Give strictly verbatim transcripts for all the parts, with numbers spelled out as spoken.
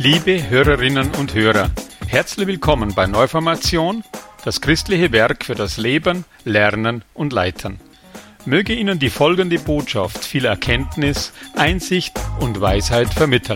Liebe Hörerinnen und Hörer, herzlich willkommen bei Neuformation, das christliche Werk für das Leben, Lernen und Leiten. Möge Ihnen die folgende Botschaft viel Erkenntnis, Einsicht und Weisheit vermitteln.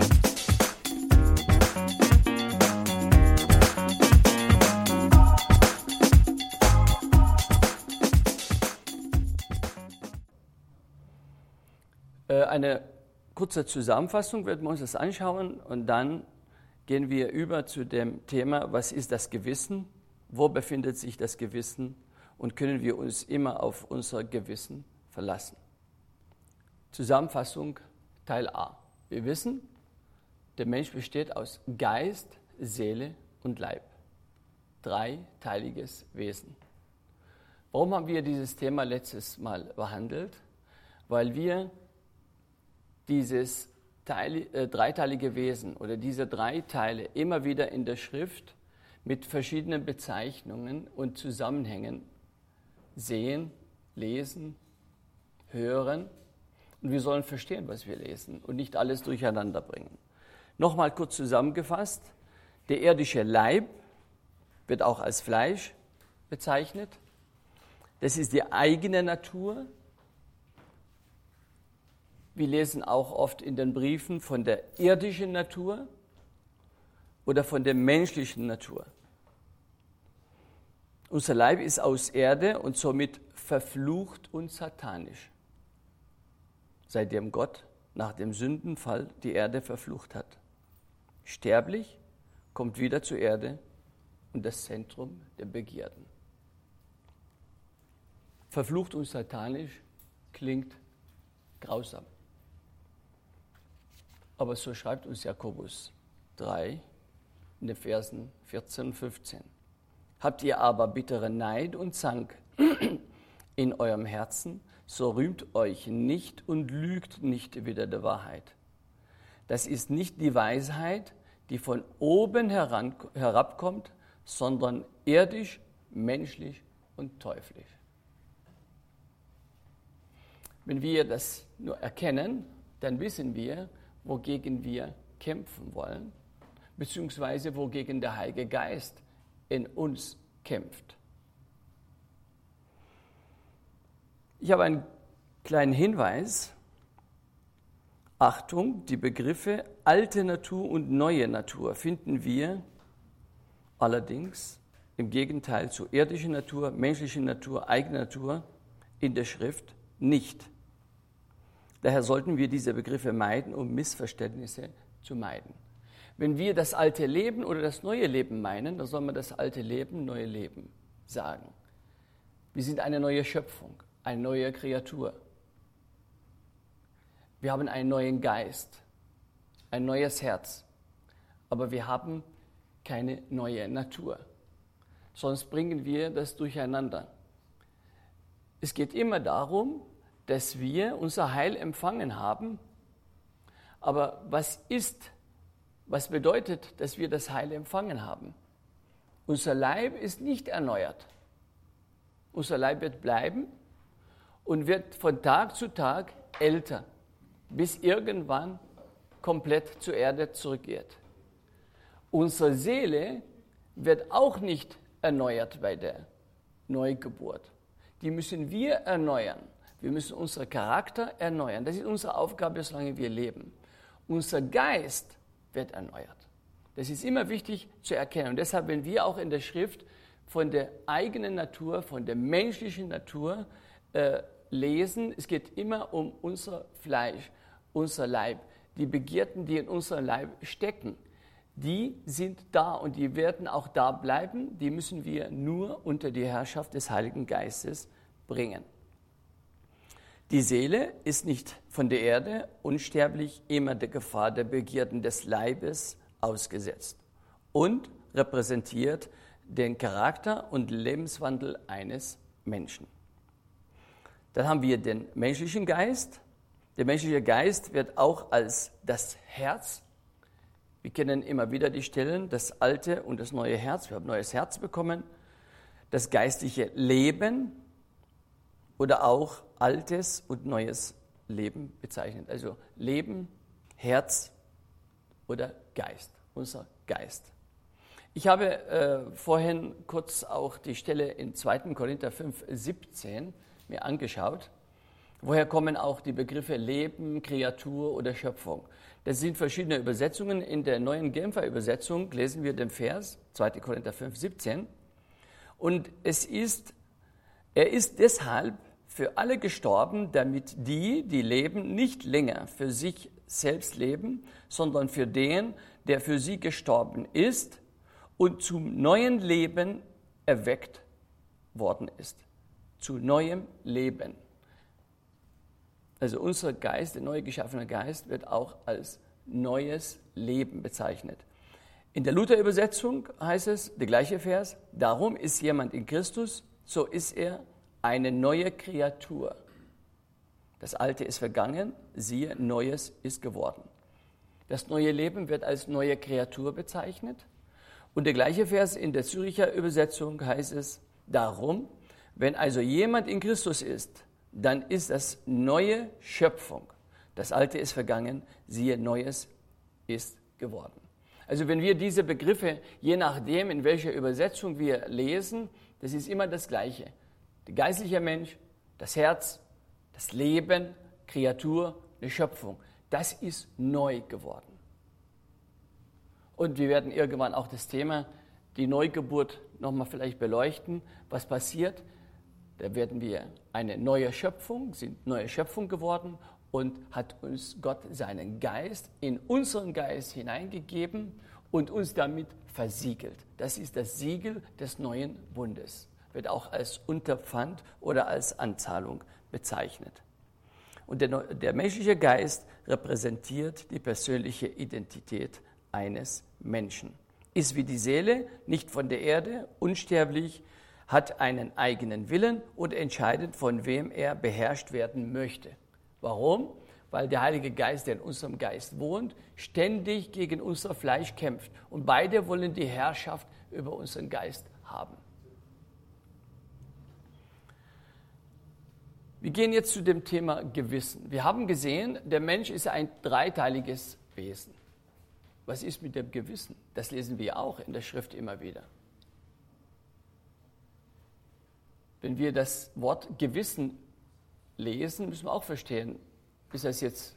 Eine kurze Zusammenfassung werden wir uns das anschauen und dann gehen wir über zu dem Thema, was ist das Gewissen, wo befindet sich das Gewissen und können wir uns immer auf unser Gewissen verlassen. Zusammenfassung Teil A. Wir wissen, der Mensch besteht aus Geist, Seele und Leib. Dreiteiliges Wesen. Warum haben wir dieses Thema letztes Mal behandelt? Weil wir dieses Teil, äh, dreiteilige Wesen oder diese drei Teile immer wieder in der Schrift mit verschiedenen Bezeichnungen und Zusammenhängen sehen, lesen, hören. Und wir sollen verstehen, was wir lesen und nicht alles durcheinander bringen. Nochmal kurz zusammengefasst, der irdische Leib wird auch als Fleisch bezeichnet. Das ist die eigene Natur. Wir lesen auch oft in den Briefen von der irdischen Natur oder von der menschlichen Natur. Unser Leib ist aus Erde und somit verflucht und satanisch, seitdem Gott nach dem Sündenfall die Erde verflucht hat. Sterblich, kommt wieder zur Erde und das Zentrum der Begierden. Verflucht und satanisch klingt grausam. Aber so schreibt uns Jakobus drei in den Versen vierzehn und fünfzehn. Habt ihr aber bittere Neid und Zank in eurem Herzen, so rühmt euch nicht und lügt nicht wider der Wahrheit. Das ist nicht die Weisheit, die von oben heran, herabkommt, sondern irdisch, menschlich und teuflisch. Wenn wir das nur erkennen, dann wissen wir, wogegen wir kämpfen wollen, beziehungsweise wogegen der Heilige Geist in uns kämpft. Ich habe einen kleinen Hinweis. Achtung, die Begriffe alte Natur und neue Natur finden wir allerdings im Gegenteil zu irdischer Natur, menschlicher Natur, eigener Natur in der Schrift nicht. Daher sollten wir diese Begriffe meiden, um Missverständnisse zu meiden. Wenn wir das alte Leben oder das neue Leben meinen, dann soll man das alte Leben, neue Leben sagen. Wir sind eine neue Schöpfung, eine neue Kreatur. Wir haben einen neuen Geist, ein neues Herz, aber wir haben keine neue Natur. Sonst bringen wir das durcheinander. Es geht immer darum, dass wir unser Heil empfangen haben. Aber was ist, was bedeutet, dass wir das Heil empfangen haben? Unser Leib ist nicht erneuert. Unser Leib wird bleiben und wird von Tag zu Tag älter, bis irgendwann komplett zur Erde zurückgeht. Unsere Seele wird auch nicht erneuert bei der Neugeburt. Die müssen wir erneuern. Wir müssen unseren Charakter erneuern. Das ist unsere Aufgabe, solange wir leben. Unser Geist wird erneuert. Das ist immer wichtig zu erkennen. Und deshalb, wenn wir auch in der Schrift von der eigenen Natur, von der menschlichen Natur äh, lesen, es geht immer um unser Fleisch, unser Leib. Die Begierden, die in unserem Leib stecken, die sind da und die werden auch da bleiben. Die müssen wir nur unter die Herrschaft des Heiligen Geistes bringen. Die Seele ist nicht von der Erde unsterblich, immer der Gefahr der Begierden des Leibes ausgesetzt und repräsentiert den Charakter und Lebenswandel eines Menschen. Dann haben wir den menschlichen Geist. Der menschliche Geist wird auch als das Herz. Wir kennen immer wieder die Stellen, das alte und das neue Herz. Wir haben ein neues Herz bekommen. Das geistliche Leben oder auch altes und neues Leben bezeichnet. Also Leben, Herz oder Geist unser Geist. Ich habe äh, vorhin kurz auch die Stelle in zweiten Korinther fünf, siebzehn mir angeschaut. Woher kommen auch die Begriffe Leben, Kreatur oder Schöpfung? Das sind verschiedene Übersetzungen. In der neuen Genfer Übersetzung lesen wir den Vers, zweiten Korinther fünf, siebzehn. Und es ist, er ist deshalb für alle gestorben, damit die, die leben, nicht länger für sich selbst leben, sondern für den, der für sie gestorben ist und zum neuen Leben erweckt worden ist. Zu neuem Leben. Also unser Geist, der neu geschaffene Geist, wird auch als neues Leben bezeichnet. In der Luther-Übersetzung heißt es, der gleiche Vers, darum ist jemand in Christus, so ist er eine neue Kreatur. Das Alte ist vergangen, siehe, Neues ist geworden. Das neue Leben wird als neue Kreatur bezeichnet. Und der gleiche Vers in der Zürcher Übersetzung heißt es, darum, wenn also jemand in Christus ist, dann ist das neue Schöpfung. Das Alte ist vergangen, siehe, Neues ist geworden. Also wenn wir diese Begriffe, je nachdem, in welcher Übersetzung wir lesen, das ist immer das Gleiche. Der geistliche Mensch, das Herz, das Leben, Kreatur, eine Schöpfung, das ist neu geworden. Und wir werden irgendwann auch das Thema, die Neugeburt, nochmal vielleicht beleuchten, was passiert. Da werden wir eine neue Schöpfung, sind neue Schöpfung geworden und hat uns Gott seinen Geist in unseren Geist hineingegeben und uns damit versiegelt. Das ist das Siegel des neuen Bundes. Wird auch als Unterpfand oder als Anzahlung bezeichnet. Und der, der menschliche Geist repräsentiert die persönliche Identität eines Menschen. Ist wie die Seele, nicht von der Erde, unsterblich, hat einen eigenen Willen und entscheidet, von wem er beherrscht werden möchte. Warum? Weil der Heilige Geist, der in unserem Geist wohnt, ständig gegen unser Fleisch kämpft. Und beide wollen die Herrschaft über unseren Geist haben. Wir gehen jetzt zu dem Thema Gewissen. Wir haben gesehen, der Mensch ist ein dreiteiliges Wesen. Was ist mit dem Gewissen? Das lesen wir auch in der Schrift immer wieder. Wenn wir das Wort Gewissen lesen, müssen wir auch verstehen, ist das jetzt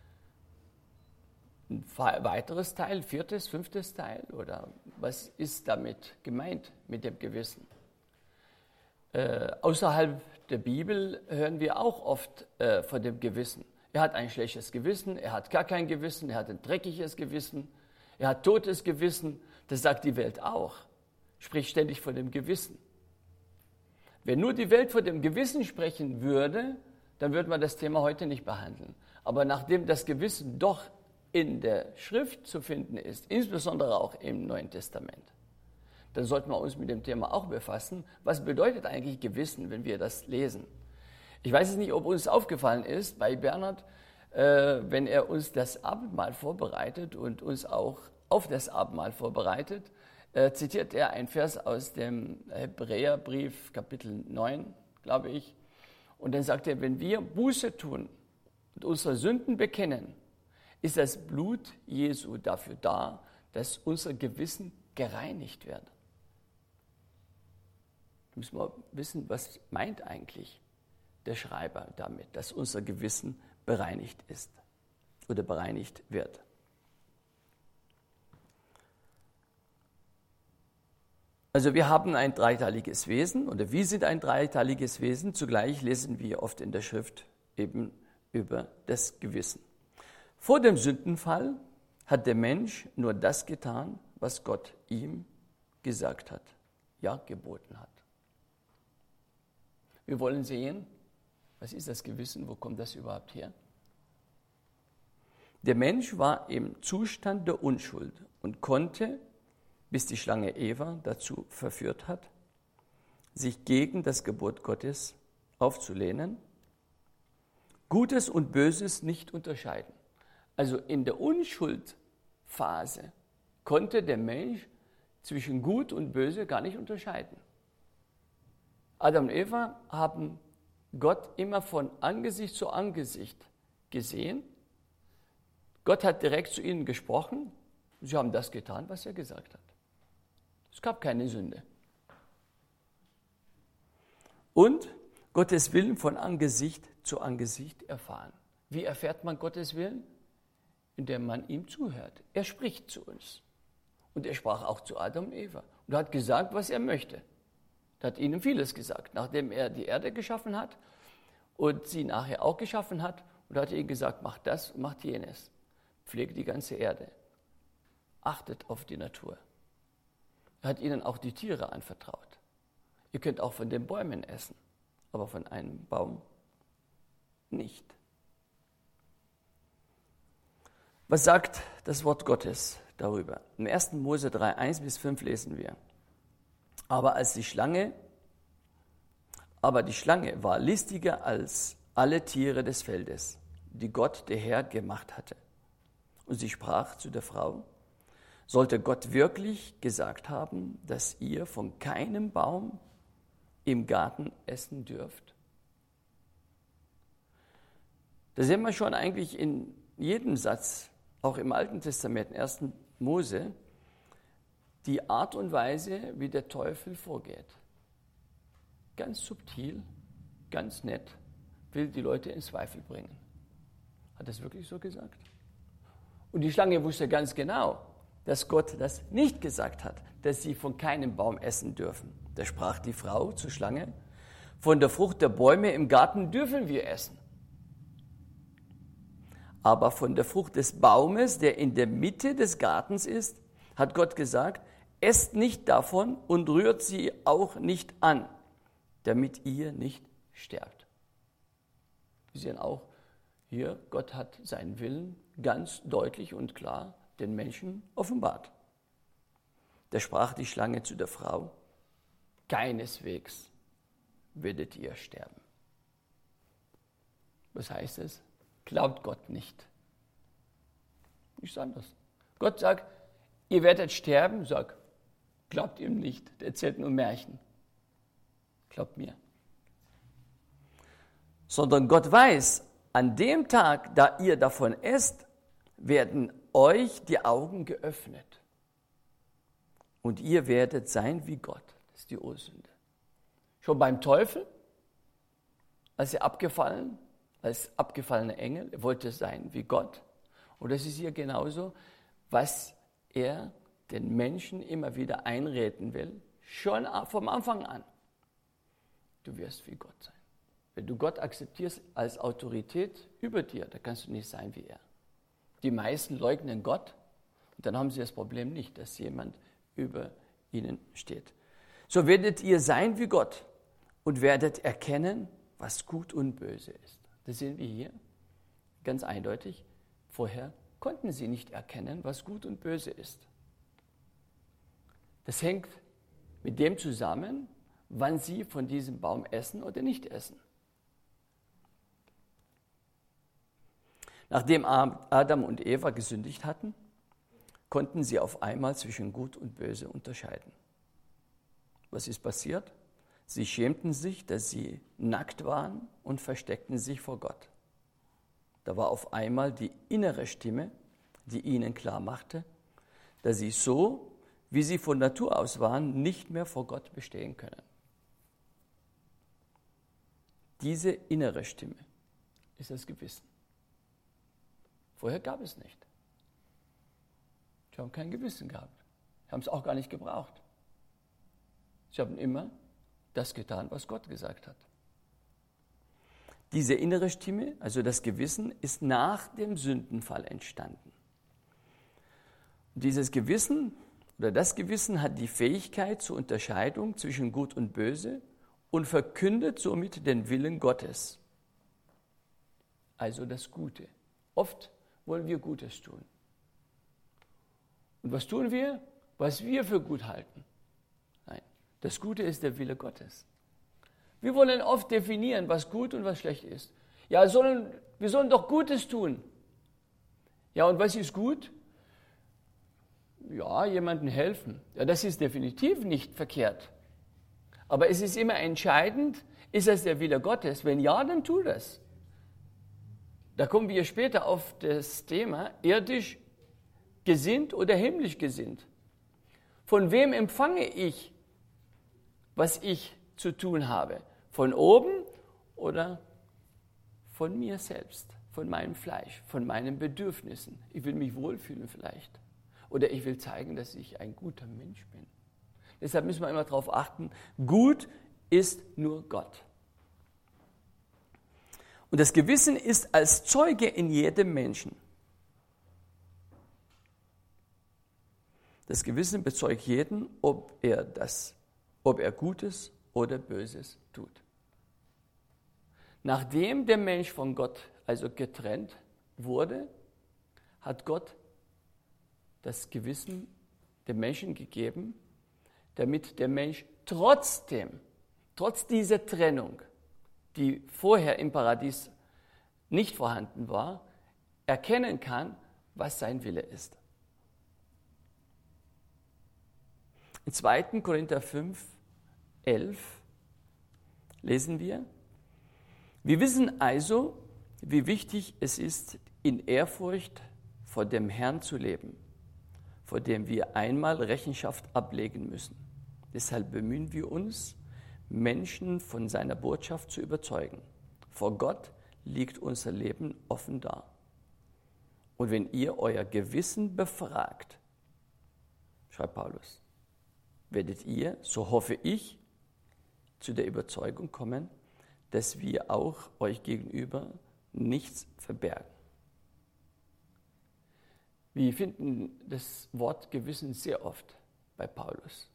ein weiteres Teil, viertes, fünftes Teil oder was ist damit gemeint mit dem Gewissen? Äh, außerhalb der Bibel hören wir auch oft äh, von dem Gewissen. Er hat ein schlechtes Gewissen, er hat gar kein Gewissen, er hat ein dreckiges Gewissen, er hat totes Gewissen. Das sagt die Welt auch. Spricht ständig von dem Gewissen. Wenn nur die Welt von dem Gewissen sprechen würde, dann würde man das Thema heute nicht behandeln. Aber nachdem das Gewissen doch in der Schrift zu finden ist, insbesondere auch im Neuen Testament, dann sollten wir uns mit dem Thema auch befassen. Was bedeutet eigentlich Gewissen, wenn wir das lesen? Ich weiß es nicht, ob uns aufgefallen ist bei Bernhard, äh, wenn er uns das Abendmahl vorbereitet und uns auch auf das Abendmahl vorbereitet, äh, zitiert er einen Vers aus dem Hebräerbrief, Kapitel neun, glaube ich. Und dann sagt er, wenn wir Buße tun und unsere Sünden bekennen, ist das Blut Jesu dafür da, dass unser Gewissen gereinigt wird. Da müssen wir wissen, was meint eigentlich der Schreiber damit, dass unser Gewissen bereinigt ist oder bereinigt wird. Also wir haben ein dreiteiliges Wesen oder wir sind ein dreiteiliges Wesen. Zugleich lesen wir oft in der Schrift eben über das Gewissen. Vor dem Sündenfall hat der Mensch nur das getan, was Gott ihm gesagt hat, ja geboten hat. Wir wollen sehen, was ist das Gewissen, wo kommt das überhaupt her? Der Mensch war im Zustand der Unschuld und konnte, bis die Schlange Eva dazu verführt hat, sich gegen das Gebot Gottes aufzulehnen, Gutes und Böses nicht unterscheiden. Also in der Unschuldphase konnte der Mensch zwischen Gut und Böse gar nicht unterscheiden. Adam und Eva haben Gott immer von Angesicht zu Angesicht gesehen. Gott hat direkt zu ihnen gesprochen, Sie haben das getan, was er gesagt hat. Es gab keine Sünde. Und Gottes Willen von Angesicht zu Angesicht erfahren. Wie erfährt man Gottes Willen? Indem man ihm zuhört. Er spricht zu uns. Und er sprach auch zu Adam und Eva. Und hat gesagt, was er möchte. Er hat ihnen vieles gesagt. Nachdem er die Erde geschaffen hat und sie nachher auch geschaffen hat, und hat ihnen gesagt, macht das und macht jenes. Pflegt die ganze Erde. Achtet auf die Natur. Er hat ihnen auch die Tiere anvertraut. Ihr könnt auch von den Bäumen essen, aber von einem Baum nicht. Was sagt das Wort Gottes darüber? Im ersten Mose drei, eins bis fünf lesen wir. Aber als die Schlange, aber die Schlange war listiger als alle Tiere des Feldes, die Gott, der Herr, gemacht hatte. Und sie sprach zu der Frau, sollte Gott wirklich gesagt haben, dass ihr von keinem Baum im Garten essen dürft? Da sehen wir schon eigentlich in jedem Satz, auch im Alten Testament, im ersten Mose, die Art und Weise, wie der Teufel vorgeht. Ganz subtil, ganz nett, will die Leute in Zweifel bringen. Hat er es wirklich so gesagt? Und die Schlange wusste ganz genau, dass Gott das nicht gesagt hat, dass sie von keinem Baum essen dürfen. Da sprach die Frau zur Schlange, von der Frucht der Bäume im Garten dürfen wir essen. Aber von der Frucht des Baumes, der in der Mitte des Gartens ist, hat Gott gesagt, esst nicht davon und rührt sie auch nicht an, damit ihr nicht sterbt. Wir sehen auch hier, Gott hat seinen Willen ganz deutlich und klar den Menschen offenbart. Da sprach die Schlange zu der Frau, keineswegs werdet ihr sterben. Was heißt es? Glaubt Gott nicht. Nichts anderes. Gott sagt, ihr werdet sterben, sag, glaubt ihm nicht, der erzählt nur Märchen. Glaubt mir. Sondern Gott weiß, an dem Tag, da ihr davon esst, werden euch die Augen geöffnet. Und ihr werdet sein wie Gott. Das ist die Ursünde. Schon beim Teufel, als er abgefallen, als abgefallener Engel, er wollte sein wie Gott. Und das ist hier genauso, was er den Menschen immer wieder einreden will, schon vom Anfang an. Du wirst wie Gott sein. Wenn du Gott akzeptierst als Autorität über dir, dann kannst du nicht sein wie er. Die meisten leugnen Gott und dann haben sie das Problem nicht, dass jemand über ihnen steht. So werdet ihr sein wie Gott und werdet erkennen, was gut und böse ist. Das sehen wir hier ganz eindeutig. Vorher konnten sie nicht erkennen, was gut und böse ist. Das hängt mit dem zusammen, wann sie von diesem Baum essen oder nicht essen. Nachdem Adam und Eva gesündigt hatten, konnten sie auf einmal zwischen Gut und Böse unterscheiden. Was ist passiert? Sie schämten sich, dass sie nackt waren und versteckten sich vor Gott. Da war auf einmal die innere Stimme, die ihnen klar machte, dass sie so, wie sie von Natur aus waren, nicht mehr vor Gott bestehen können. Diese innere Stimme ist das Gewissen. Vorher gab es nicht. Sie haben kein Gewissen gehabt. Sie haben es auch gar nicht gebraucht. Sie haben immer das getan, was Gott gesagt hat. Diese innere Stimme, also das Gewissen, ist nach dem Sündenfall entstanden. Und dieses Gewissen oder das Gewissen hat die Fähigkeit zur Unterscheidung zwischen Gut und Böse und verkündet somit den Willen Gottes. Also das Gute. Oft wollen wir Gutes tun. Und was tun wir? Was wir für gut halten. Nein, das Gute ist der Wille Gottes. Wir wollen oft definieren, was gut und was schlecht ist. Ja, sollen, wir sollen doch Gutes tun. Ja, und was ist gut? Ja, jemandem helfen. Ja, das ist definitiv nicht verkehrt. Aber es ist immer entscheidend, ist das der Wille Gottes? Wenn ja, dann tu das. Da kommen wir später auf das Thema irdisch gesinnt oder himmlisch gesinnt? Von wem empfange ich, was ich zu tun habe? Von oben oder von mir selbst, von meinem Fleisch, von meinen Bedürfnissen? Ich will mich wohlfühlen vielleicht. Oder ich will zeigen, dass ich ein guter Mensch bin. Deshalb müssen wir immer darauf achten, gut ist nur Gott. Und das Gewissen ist als Zeuge in jedem Menschen. Das Gewissen bezeugt jeden, ob er das, ob er Gutes oder Böses tut. Nachdem der Mensch von Gott also getrennt wurde, hat Gott das Gewissen dem Menschen gegeben, damit der Mensch trotzdem, trotz dieser Trennung, die vorher im Paradies nicht vorhanden war, erkennen kann, was sein Wille ist. In zweiten Korinther fünf, elf lesen wir: Wir wissen also, wie wichtig es ist, in Ehrfurcht vor dem Herrn zu leben, vor dem wir einmal Rechenschaft ablegen müssen. Deshalb bemühen wir uns, Menschen von seiner Botschaft zu überzeugen. Vor Gott liegt unser Leben offen da. Und wenn ihr euer Gewissen befragt, schreibt Paulus, werdet ihr, so hoffe ich, zu der Überzeugung kommen, dass wir auch euch gegenüber nichts verbergen. Wir finden das Wort Gewissen sehr oft bei Paulus.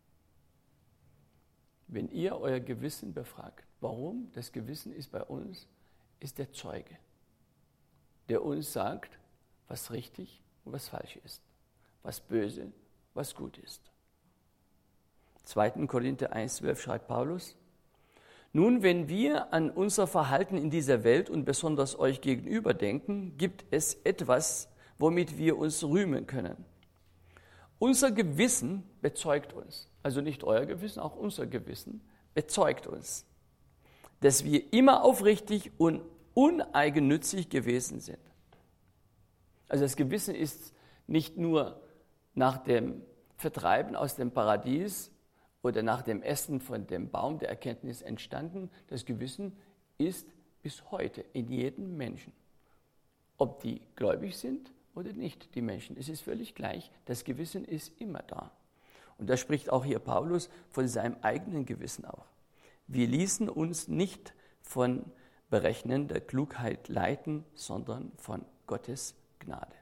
Wenn ihr euer Gewissen befragt, warum? Das Gewissen ist bei uns, ist der Zeuge, der uns sagt, was richtig und was falsch ist, was böse, was gut ist. zweiten Korinther eins, zwölf schreibt Paulus: Nun, wenn wir an unser Verhalten in dieser Welt und besonders euch gegenüber denken, gibt es etwas, womit wir uns rühmen können. Unser Gewissen bezeugt uns, also nicht euer Gewissen, auch unser Gewissen bezeugt uns, dass wir immer aufrichtig und uneigennützig gewesen sind. Also das Gewissen ist nicht nur nach dem Vertreiben aus dem Paradies oder nach dem Essen von dem Baum der Erkenntnis entstanden. Das Gewissen ist bis heute in jedem Menschen. Ob die gläubig sind oder nicht, die Menschen, es ist völlig gleich. Das Gewissen ist immer da. Und da spricht auch hier Paulus von seinem eigenen Gewissen auch. Wir ließen uns nicht von berechnender Klugheit leiten, sondern von Gottes Gnade.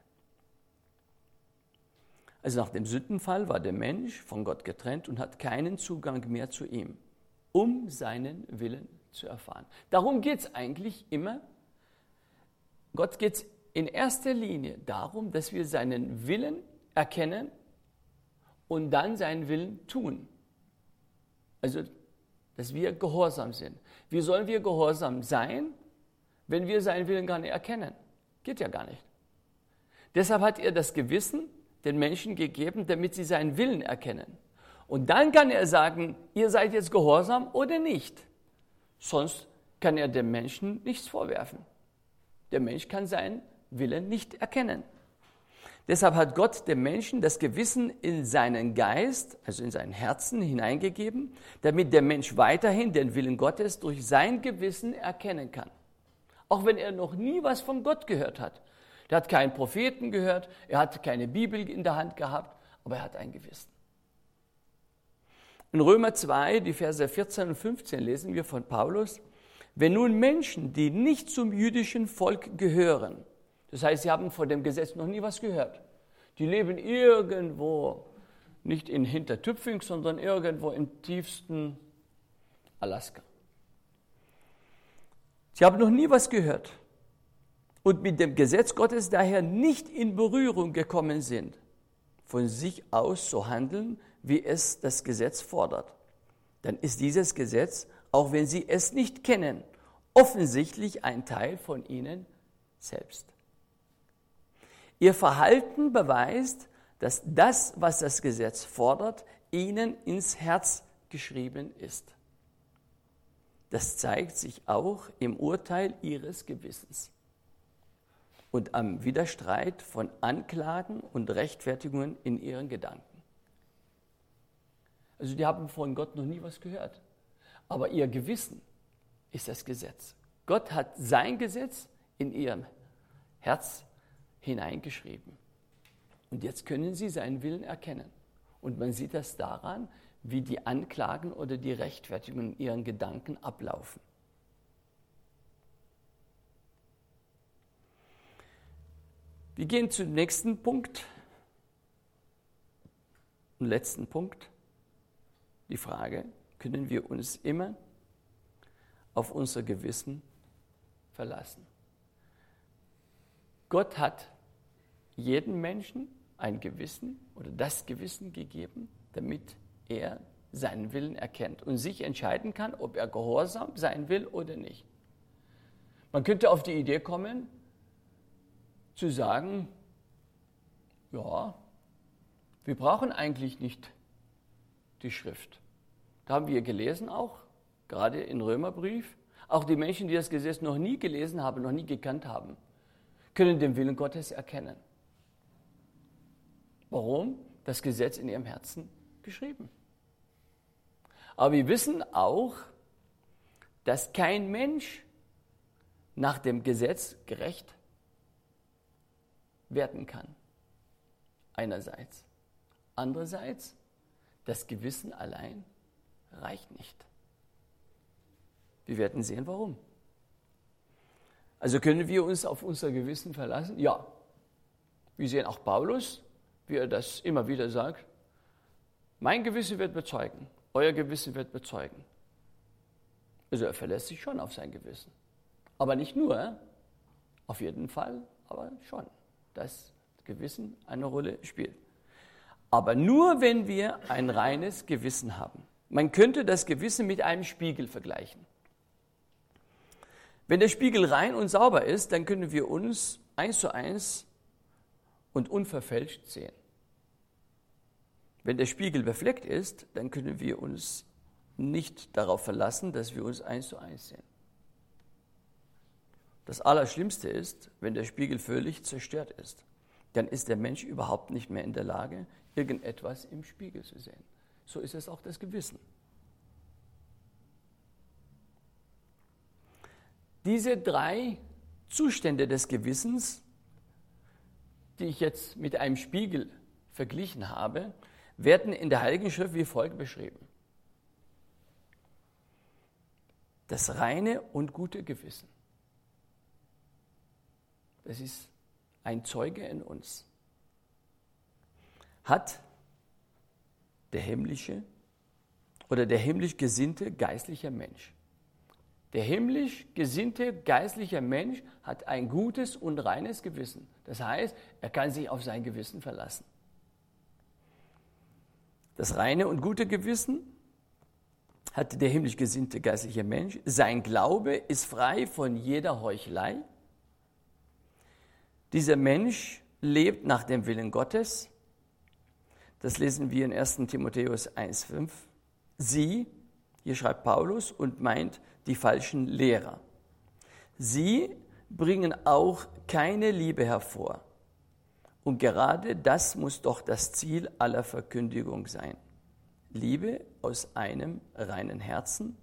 Also nach dem Sündenfall war der Mensch von Gott getrennt und hat keinen Zugang mehr zu ihm, um seinen Willen zu erfahren. Darum geht es eigentlich immer. Gott geht es in erster Linie darum, dass wir seinen Willen erkennen und dann seinen Willen tun. Also, dass wir gehorsam sind. Wie sollen wir gehorsam sein, wenn wir seinen Willen gar nicht erkennen? Geht ja gar nicht. Deshalb hat er das Gewissen den Menschen gegeben, damit sie seinen Willen erkennen. Und dann kann er sagen, ihr seid jetzt gehorsam oder nicht. Sonst kann er dem Menschen nichts vorwerfen. Der Mensch kann seinen Willen nicht erkennen. Deshalb hat Gott dem Menschen das Gewissen in seinen Geist, also in sein Herzen hineingegeben, damit der Mensch weiterhin den Willen Gottes durch sein Gewissen erkennen kann. Auch wenn er noch nie was von Gott gehört hat. Er hat keinen Propheten gehört, er hat keine Bibel in der Hand gehabt, aber er hat ein Gewissen. In Römer zwei, die Verse vierzehn und fünfzehn lesen wir von Paulus: Wenn nun Menschen, die nicht zum jüdischen Volk gehören, das heißt, sie haben vor dem Gesetz noch nie was gehört, die leben irgendwo, nicht in Hintertüpfing, sondern irgendwo im tiefsten Alaska. Sie haben noch nie was gehört und mit dem Gesetz Gottes daher nicht in Berührung gekommen sind, von sich aus so handeln, wie es das Gesetz fordert. Dann ist dieses Gesetz, auch wenn sie es nicht kennen, offensichtlich ein Teil von ihnen selbst. Ihr Verhalten beweist, dass das, was das Gesetz fordert, ihnen ins Herz geschrieben ist. Das zeigt sich auch im Urteil ihres Gewissens. und am Widerstreit von Anklagen und Rechtfertigungen in ihren Gedanken. Also die haben von Gott noch nie was gehört. Aber ihr Gewissen ist das Gesetz. Gott hat sein Gesetz in ihrem Herz hineingeschrieben. Und jetzt können sie seinen Willen erkennen. Und man sieht das daran, wie die Anklagen oder die Rechtfertigungen in ihren Gedanken ablaufen. Wir gehen zum nächsten Punkt, und letzten Punkt. Die Frage, können wir uns immer auf unser Gewissen verlassen? Gott hat jedem Menschen ein Gewissen oder das Gewissen gegeben, damit er seinen Willen erkennt und sich entscheiden kann, ob er gehorsam sein will oder nicht. Man könnte auf die Idee kommen, zu sagen, ja, wir brauchen eigentlich nicht die Schrift. Da haben wir gelesen auch, gerade im Römerbrief, auch die Menschen, die das Gesetz noch nie gelesen haben, noch nie gekannt haben, können den Willen Gottes erkennen. Warum? Das Gesetz in ihrem Herzen geschrieben. Aber wir wissen auch, dass kein Mensch nach dem Gesetz gerecht werden kann. Einerseits. Andererseits, das Gewissen allein reicht nicht. Wir werden sehen, warum. Also können wir uns auf unser Gewissen verlassen? Ja. Wir sehen auch Paulus, wie er das immer wieder sagt. Mein Gewissen wird bezeugen, euer Gewissen wird bezeugen. Also er verlässt sich schon auf sein Gewissen. Aber nicht nur, auf jeden Fall, aber schon, dass das Gewissen eine Rolle spielt. Aber nur, wenn wir ein reines Gewissen haben. Man könnte das Gewissen mit einem Spiegel vergleichen. Wenn der Spiegel rein und sauber ist, dann können wir uns eins zu eins und unverfälscht sehen. Wenn der Spiegel befleckt ist, dann können wir uns nicht darauf verlassen, dass wir uns eins zu eins sehen. Das Allerschlimmste ist, wenn der Spiegel völlig zerstört ist. Dann ist der Mensch überhaupt nicht mehr in der Lage, irgendetwas im Spiegel zu sehen. So ist es auch das Gewissen. Diese drei Zustände des Gewissens, die ich jetzt mit einem Spiegel verglichen habe, werden in der Heiligen Schrift wie folgt beschrieben. Das reine und gute Gewissen. Das ist ein Zeuge in uns. Hat der himmlische oder der himmlisch gesinnte geistliche Mensch. Der himmlisch gesinnte geistliche Mensch hat ein gutes und reines Gewissen. Das heißt, er kann sich auf sein Gewissen verlassen. Das reine und gute Gewissen hat der himmlisch gesinnte geistliche Mensch. Sein Glaube ist frei von jeder Heuchelei. Dieser Mensch lebt nach dem Willen Gottes. Das lesen wir in ersten Timotheus eins fünf. Sie, hier schreibt Paulus und meint die falschen Lehrer. Sie bringen auch keine Liebe hervor. Und gerade das muss doch das Ziel aller Verkündigung sein. Liebe aus einem reinen Herzen,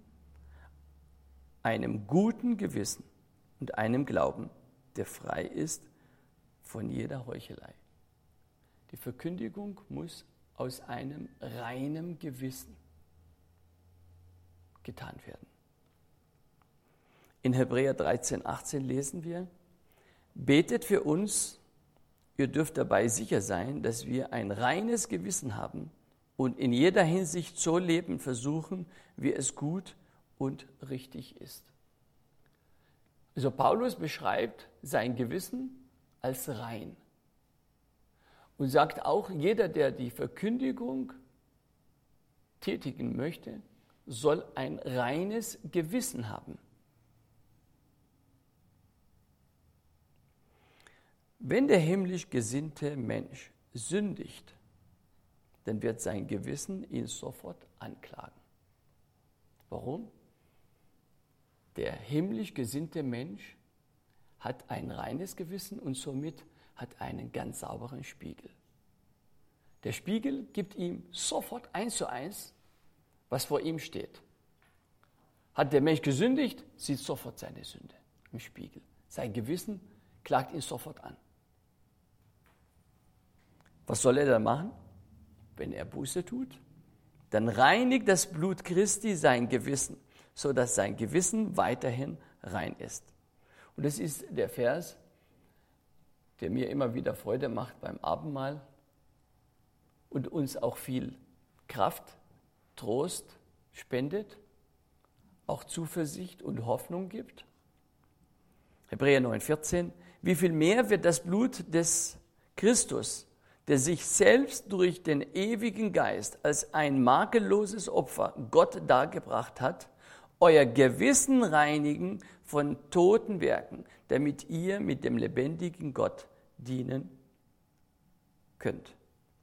einem guten Gewissen und einem Glauben, der frei ist von jeder Heuchelei. Die Verkündigung muss aus einem reinen Gewissen getan werden. In Hebräer dreizehn, achtzehn lesen wir, betet für uns, ihr dürft dabei sicher sein, dass wir ein reines Gewissen haben und in jeder Hinsicht so leben versuchen, wie es gut und richtig ist. Also Paulus beschreibt sein Gewissen als rein und sagt auch, jeder, der die Verkündigung tätigen möchte, soll ein reines Gewissen haben. Wenn der himmlisch gesinnte Mensch sündigt, dann wird sein Gewissen ihn sofort anklagen. Warum? Der himmlisch gesinnte Mensch hat ein reines Gewissen und somit hat einen ganz sauberen Spiegel. Der Spiegel gibt ihm sofort eins zu eins, was vor ihm steht. Hat der Mensch gesündigt, sieht sofort seine Sünde im Spiegel. Sein Gewissen klagt ihn sofort an. Was soll er dann machen, wenn er Buße tut? Dann reinigt das Blut Christi sein Gewissen, sodass sein Gewissen weiterhin rein ist. Und das ist der Vers, der mir immer wieder Freude macht beim Abendmahl und uns auch viel Kraft, Trost spendet, auch Zuversicht und Hoffnung gibt. Hebräer neun, vierzehn. Wie viel mehr wird das Blut des Christus, der sich selbst durch den ewigen Geist als ein makelloses Opfer Gott dargebracht hat, euer Gewissen reinigen von toten Werken, damit ihr mit dem lebendigen Gott dienen könnt.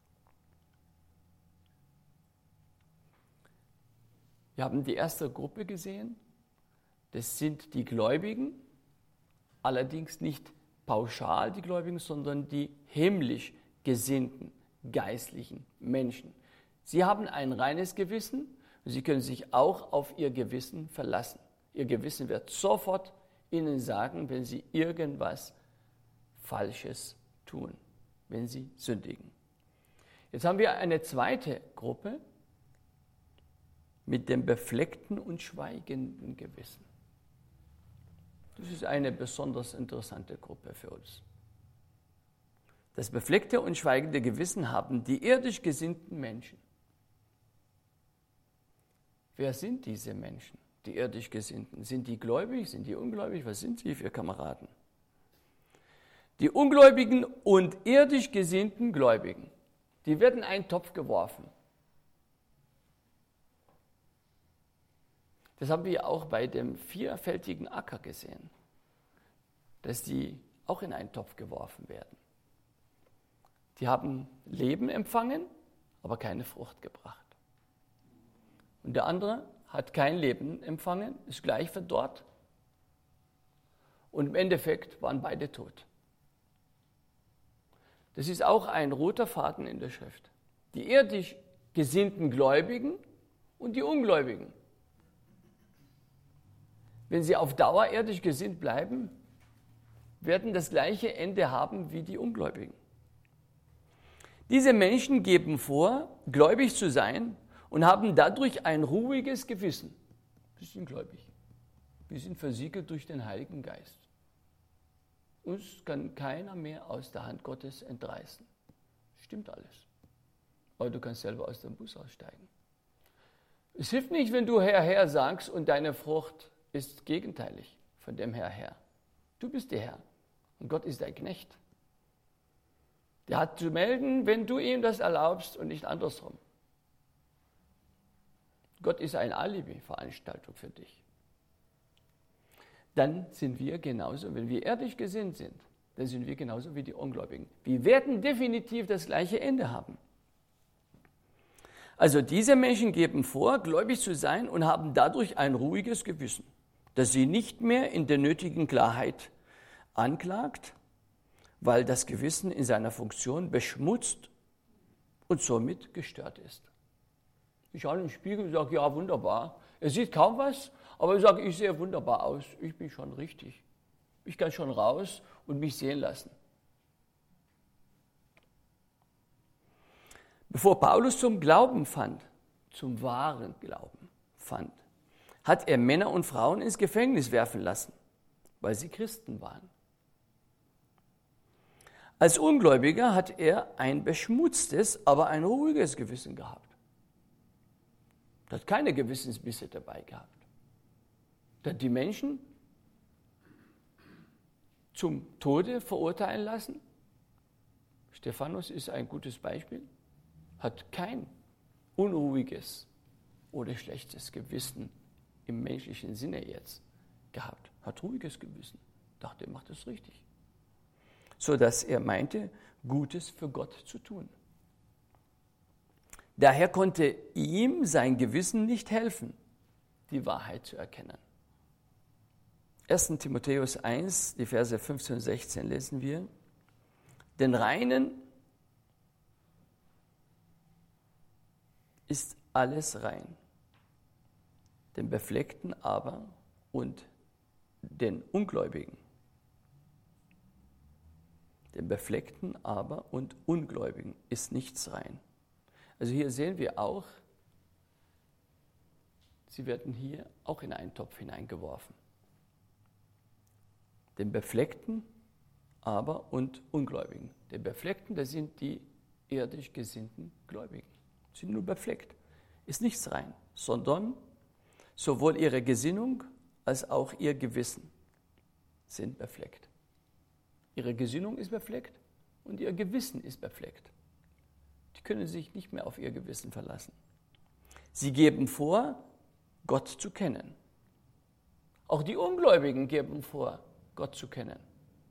Wir haben die erste Gruppe gesehen, das sind die Gläubigen, allerdings nicht pauschal die Gläubigen, sondern die himmlisch gesinnten, geistlichen Menschen. Sie haben ein reines Gewissen und sie können sich auch auf ihr Gewissen verlassen. Ihr Gewissen wird sofort ihnen sagen, wenn sie irgendwas Falsches tun, wenn sie sündigen. Jetzt haben wir eine zweite Gruppe mit dem befleckten und schweigenden Gewissen. Das ist eine besonders interessante Gruppe für uns. Das befleckte und schweigende Gewissen haben die irdisch gesinnten Menschen. Wer sind diese Menschen, die irdisch Gesinnten? Sind die gläubig? Sind die ungläubig? Was sind sie für Kameraden? Die ungläubigen und irdisch gesinnten Gläubigen, die werden in einen Topf geworfen. Das haben wir auch bei dem vierfältigen Acker gesehen, dass die auch in einen Topf geworfen werden. Die haben Leben empfangen, aber keine Frucht gebracht. Und der andere hat kein Leben empfangen, ist gleich verdorrt. Und im Endeffekt waren beide tot. Das ist auch ein roter Faden in der Schrift. Die irdisch gesinnten Gläubigen und die Ungläubigen. Wenn sie auf Dauer irdisch gesinnt bleiben, werden das gleiche Ende haben wie die Ungläubigen. Diese Menschen geben vor, gläubig zu sein und haben dadurch ein ruhiges Gewissen. Wir sind gläubig. Wir sind versiegelt durch den Heiligen Geist. Uns kann keiner mehr aus der Hand Gottes entreißen. Stimmt alles. Aber du kannst selber aus dem Bus aussteigen. Es hilft nicht, wenn du Herr, Herr sagst und deine Frucht ist gegenteilig von dem Herr, Herr. Du bist der Herr und Gott ist dein Knecht. Der hat zu melden, wenn du ihm das erlaubst und nicht andersrum. Gott ist eine Alibi-Veranstaltung für dich. Dann sind wir genauso, wenn wir ehrlich gesinnt sind, dann sind wir genauso wie die Ungläubigen. Wir werden definitiv das gleiche Ende haben. Also diese Menschen geben vor, gläubig zu sein und haben dadurch ein ruhiges Gewissen, das sie nicht mehr in der nötigen Klarheit anklagt, weil das Gewissen in seiner Funktion beschmutzt und somit gestört ist. Ich schaue in den Spiegel und sage, ja, wunderbar. Er sieht kaum was, aber ich sage, ich sehe wunderbar aus. Ich bin schon richtig. Ich kann schon raus und mich sehen lassen. Bevor Paulus zum Glauben fand, zum wahren Glauben fand, hat er Männer und Frauen ins Gefängnis werfen lassen, weil sie Christen waren. Als Ungläubiger hat er ein beschmutztes, aber ein ruhiges Gewissen gehabt. Er hat keine Gewissensbisse dabei gehabt. Er hat die Menschen zum Tode verurteilen lassen. Stephanus ist ein gutes Beispiel. Hat kein unruhiges oder schlechtes Gewissen im menschlichen Sinne jetzt gehabt. Hat ruhiges Gewissen. Dachte, er macht es richtig. Sodass er meinte, Gutes für Gott zu tun. Daher konnte ihm sein Gewissen nicht helfen, die Wahrheit zu erkennen. ersten Timotheus eins, die Verse fünfzehn und sechzehn lesen wir: Den Reinen ist alles rein, den Befleckten aber und den Ungläubigen. Den Befleckten aber und Ungläubigen ist nichts rein. Also hier sehen wir auch, sie werden hier auch in einen Topf hineingeworfen. Den Befleckten aber und Ungläubigen. Den Befleckten, das sind die irdisch gesinnten Gläubigen. Sie sind nur befleckt. Ist nichts rein, sondern sowohl ihre Gesinnung als auch ihr Gewissen sind befleckt. Ihre Gesinnung ist befleckt und ihr Gewissen ist befleckt. Die können sich nicht mehr auf ihr Gewissen verlassen. Sie geben vor, Gott zu kennen. Auch die Ungläubigen geben vor, Gott zu kennen.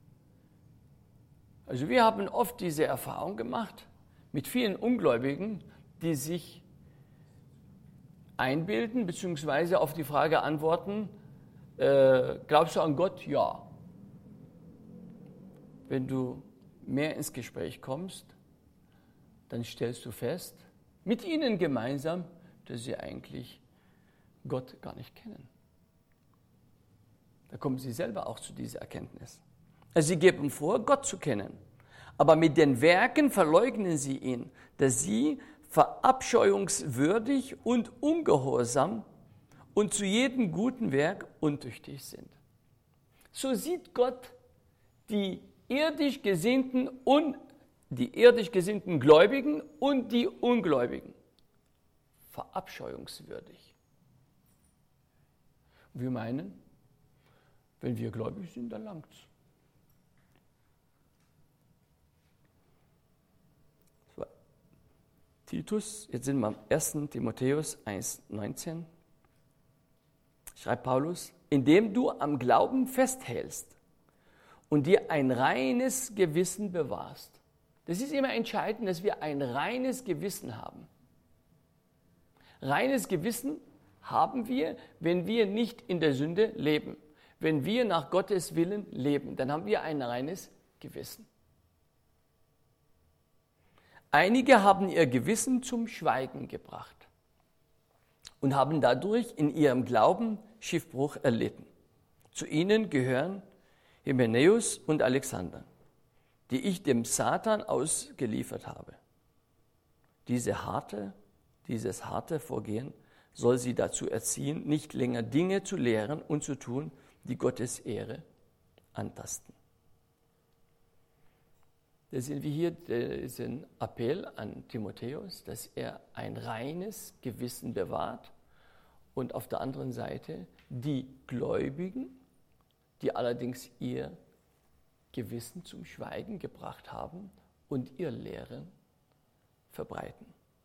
Also wir haben oft diese Erfahrung gemacht mit vielen Ungläubigen, die sich einbilden bzw. auf die Frage antworten, äh, glaubst du an Gott? Ja. Wenn du mehr ins Gespräch kommst, dann stellst du fest, mit ihnen gemeinsam, dass sie eigentlich Gott gar nicht kennen. Da kommen sie selber auch zu dieser Erkenntnis. Also sie geben vor, Gott zu kennen, aber mit den Werken verleugnen sie ihn, dass sie verabscheuungswürdig und ungehorsam und zu jedem guten Werk untüchtig sind. So sieht Gott die irdisch gesinnten und die irdisch gesinnten Gläubigen und die Ungläubigen verabscheuungswürdig. Wir meinen, wenn wir gläubig sind, dann langt's. So. Titus, jetzt sind wir am ersten Timotheus eins neunzehn. Schreibt Paulus: Indem du am Glauben festhältst und dir ein reines Gewissen bewahrst. Das ist immer entscheidend, dass wir ein reines Gewissen haben. Reines Gewissen haben wir, wenn wir nicht in der Sünde leben. Wenn wir nach Gottes Willen leben, dann haben wir ein reines Gewissen. Einige haben ihr Gewissen zum Schweigen gebracht und haben dadurch in ihrem Glauben Schiffbruch erlitten. Zu ihnen gehören Hymenäus und Alexander, die ich dem Satan ausgeliefert habe. Diese harte, dieses harte Vorgehen soll sie dazu erziehen, nicht länger Dinge zu lehren und zu tun, die Gottes Ehre antasten. Da sehen wir hier diesen Appell an Timotheus, dass er ein reines Gewissen bewahrt und auf der anderen Seite die Gläubigen, die allerdings ihr Gewissen zum Schweigen gebracht haben und ihr Lehren verbreiten.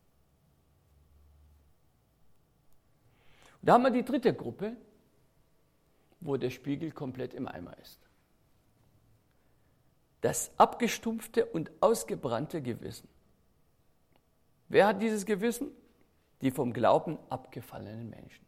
Da haben wir die dritte Gruppe, wo der Spiegel komplett im Eimer ist. Das abgestumpfte und ausgebrannte Gewissen. Wer hat dieses Gewissen? Die vom Glauben abgefallenen Menschen.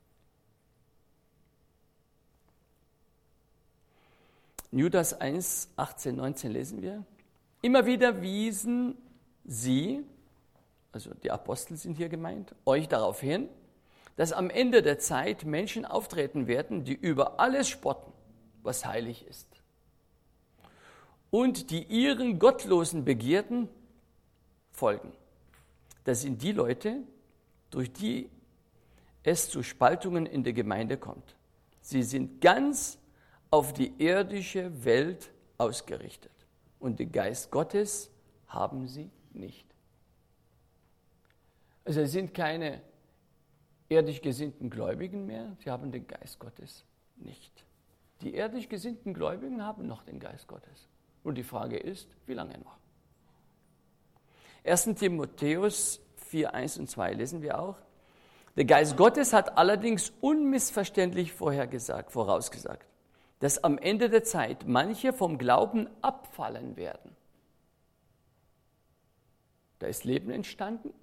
In Judas eins, achtzehn, neunzehn lesen wir: Immer wieder wiesen sie, also die Apostel sind hier gemeint, euch darauf hin, dass am Ende der Zeit Menschen auftreten werden, die über alles spotten, was heilig ist, und die ihren gottlosen Begierden folgen. Das sind die Leute, durch die es zu Spaltungen in der Gemeinde kommt. Sie sind ganz auf die irdische Welt ausgerichtet und den Geist Gottes haben sie nicht. Also es sind keine irdisch gesinnten Gläubigen mehr, sie haben den Geist Gottes nicht. Die irdisch gesinnten Gläubigen haben noch den Geist Gottes. Und die Frage ist, wie lange noch? ersten Timotheus vier, eins und zwei lesen wir auch: Der Geist Gottes hat allerdings unmissverständlich vorhergesagt, vorausgesagt, dass am Ende der Zeit manche vom Glauben abfallen werden. Da ist Leben entstanden,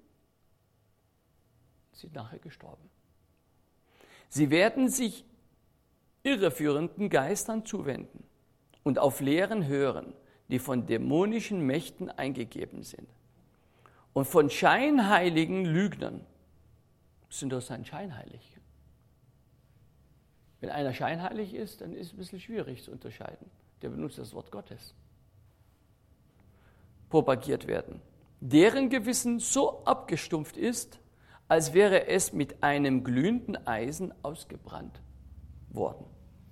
sie sind nachher gestorben. Sie werden sich irreführenden Geistern zuwenden und auf Lehren hören, die von dämonischen Mächten eingegeben sind. Und von scheinheiligen Lügnern. Sind doch sein scheinheilig. Wenn einer scheinheilig ist, dann ist es ein bisschen schwierig zu unterscheiden. Der benutzt das Wort Gottes. Propagiert werden. Deren Gewissen so abgestumpft ist, als wäre es mit einem glühenden Eisen ausgebrannt worden.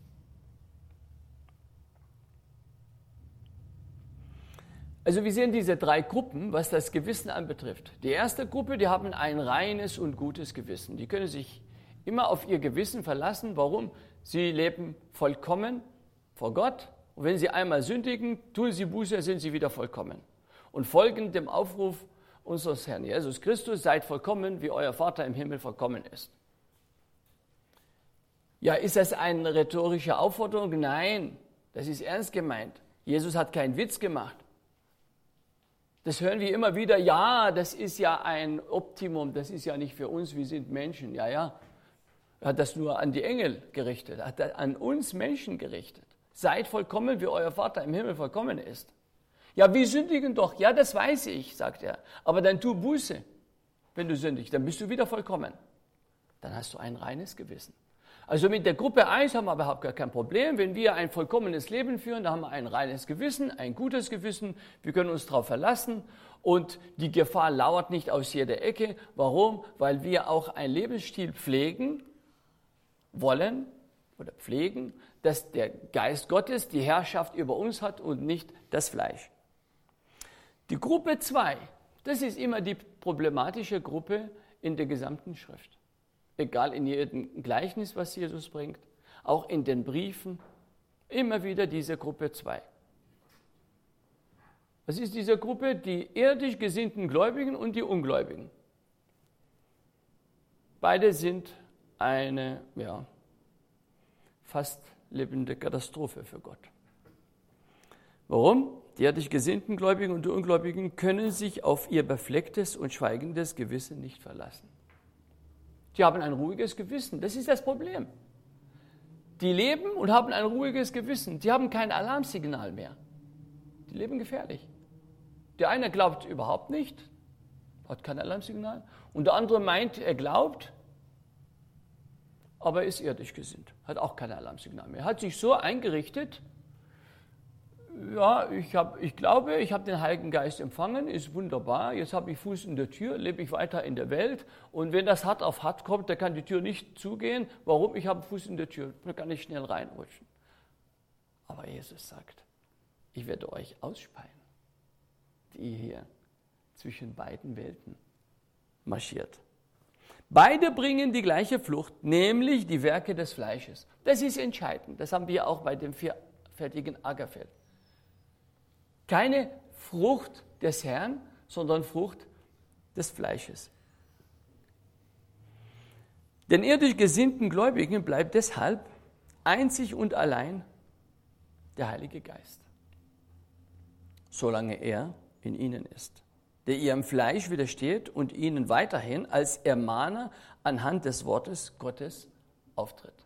Also wir sehen diese drei Gruppen, was das Gewissen anbetrifft. Die erste Gruppe, die haben ein reines und gutes Gewissen. Die können sich immer auf ihr Gewissen verlassen. Warum? Sie leben vollkommen vor Gott. Und wenn sie einmal sündigen, tun sie Buße, sind sie wieder vollkommen. Und folgen dem Aufruf unseres Herrn Jesus Christus, seid vollkommen, wie euer Vater im Himmel vollkommen ist. Ja, ist das eine rhetorische Aufforderung? Nein, das ist ernst gemeint. Jesus hat keinen Witz gemacht. Das hören wir immer wieder, ja, das ist ja ein Optimum, das ist ja nicht für uns, wir sind Menschen. Ja, ja, er hat das nur an die Engel gerichtet, er hat das an uns Menschen gerichtet. Seid vollkommen, wie euer Vater im Himmel vollkommen ist. Ja, wir sündigen doch. Ja, das weiß ich, sagt er. Aber dann tu Buße, wenn du sündigst, dann bist du wieder vollkommen. Dann hast du ein reines Gewissen. Also mit der Gruppe eins haben wir überhaupt gar kein Problem. Wenn wir ein vollkommenes Leben führen, dann haben wir ein reines Gewissen, ein gutes Gewissen. Wir können uns darauf verlassen und die Gefahr lauert nicht aus jeder Ecke. Warum? Weil wir auch einen Lebensstil pflegen wollen oder pflegen, dass der Geist Gottes die Herrschaft über uns hat und nicht das Fleisch. Die Gruppe zwei, das ist immer die problematische Gruppe in der gesamten Schrift. Egal in jedem Gleichnis, was Jesus bringt, auch in den Briefen, immer wieder diese Gruppe zwei. Was ist diese Gruppe? Die irdisch gesinnten Gläubigen und die Ungläubigen. Beide sind eine, ja, fast lebende Katastrophe für Gott. Warum? Die irdisch gesinnten Gläubigen und die Ungläubigen können sich auf ihr beflecktes und schweigendes Gewissen nicht verlassen. Die haben ein ruhiges Gewissen, das ist das Problem. Die leben und haben ein ruhiges Gewissen, die haben kein Alarmsignal mehr. Die leben gefährlich. Der eine glaubt überhaupt nicht, hat kein Alarmsignal, und der andere meint, er glaubt, aber ist irdisch gesinnt, hat auch kein Alarmsignal mehr. Er hat sich so eingerichtet, ja, ich, hab, ich glaube, ich habe den Heiligen Geist empfangen, ist wunderbar, jetzt habe ich Fuß in der Tür, lebe ich weiter in der Welt und wenn das hart auf hart kommt, dann kann die Tür nicht zugehen. Warum? Ich habe Fuß in der Tür, da kann ich schnell reinrutschen. Aber Jesus sagt, ich werde euch ausspeien, die hier zwischen beiden Welten marschiert. Beide bringen die gleiche Flucht, nämlich die Werke des Fleisches. Das ist entscheidend, das haben wir auch bei dem vierfältigen Ackerfeld. Keine Frucht des Herrn, sondern Frucht des Fleisches. Den irdisch gesinnten Gläubigen bleibt deshalb einzig und allein der Heilige Geist, solange er in ihnen ist, der ihrem Fleisch widersteht und ihnen weiterhin als Ermahner anhand des Wortes Gottes auftritt.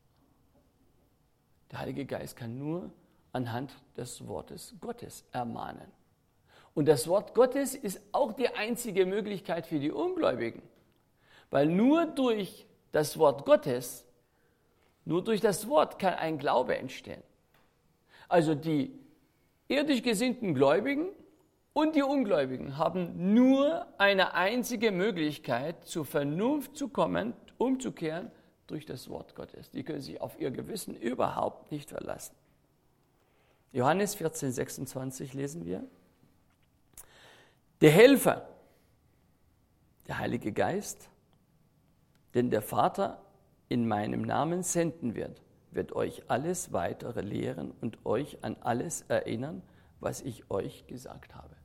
Der Heilige Geist kann nur anhand des Wortes Gottes ermahnen. Und das Wort Gottes ist auch die einzige Möglichkeit für die Ungläubigen, weil nur durch das Wort Gottes, nur durch das Wort kann ein Glaube entstehen. Also die irdisch gesinnten Gläubigen und die Ungläubigen haben nur eine einzige Möglichkeit, zur Vernunft zu kommen, umzukehren, durch das Wort Gottes. Die können sich auf ihr Gewissen überhaupt nicht verlassen. Johannes vierzehn, sechsundzwanzig lesen wir. Der Helfer, der Heilige Geist, den der Vater in meinem Namen senden wird, wird euch alles Weitere lehren und euch an alles erinnern, was ich euch gesagt habe.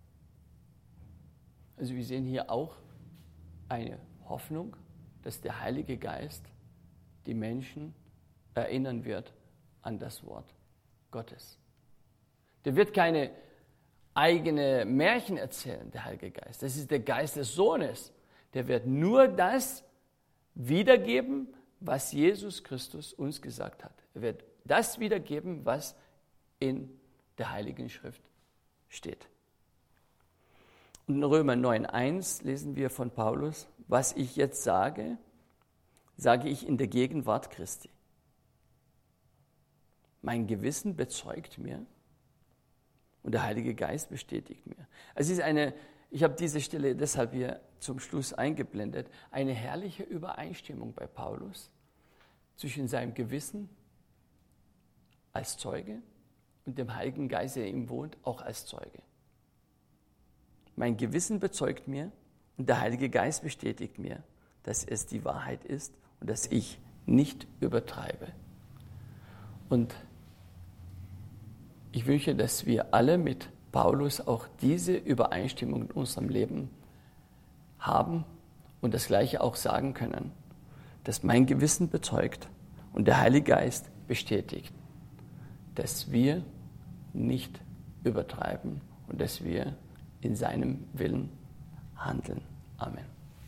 Also wir sehen hier auch eine Hoffnung, dass der Heilige Geist die Menschen erinnern wird an das Wort Gottes. Der wird keine eigene Märchen erzählen, der Heilige Geist. Das ist der Geist des Sohnes. Der wird nur das wiedergeben, was Jesus Christus uns gesagt hat. Er wird das wiedergeben, was in der Heiligen Schrift steht. Und in Römer neun eins lesen wir von Paulus: Was ich jetzt sage, sage ich in der Gegenwart Christi. Mein Gewissen bezeugt mir und der Heilige Geist bestätigt mir. Es ist eine, ich habe diese Stelle deshalb hier zum Schluss eingeblendet, eine herrliche Übereinstimmung bei Paulus zwischen seinem Gewissen als Zeuge und dem Heiligen Geist, der in ihm wohnt, auch als Zeuge. Mein Gewissen bezeugt mir und der Heilige Geist bestätigt mir, dass es die Wahrheit ist und dass ich nicht übertreibe. Und ich wünsche, dass wir alle mit Paulus auch diese Übereinstimmung in unserem Leben haben und das Gleiche auch sagen können, dass mein Gewissen bezeugt und der Heilige Geist bestätigt, dass wir nicht übertreiben und dass wir in seinem Willen handeln. Amen.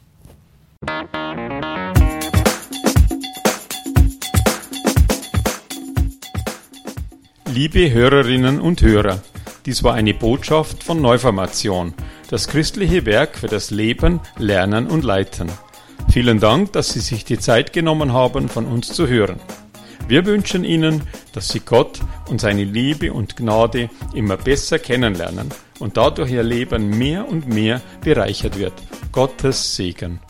Liebe Hörerinnen und Hörer, dies war eine Botschaft von Neuformation, das christliche Werk für das Leben, Lernen und Leiten. Vielen Dank, dass Sie sich die Zeit genommen haben, von uns zu hören. Wir wünschen Ihnen, dass Sie Gott und seine Liebe und Gnade immer besser kennenlernen und dadurch Ihr Leben mehr und mehr bereichert wird. Gottes Segen.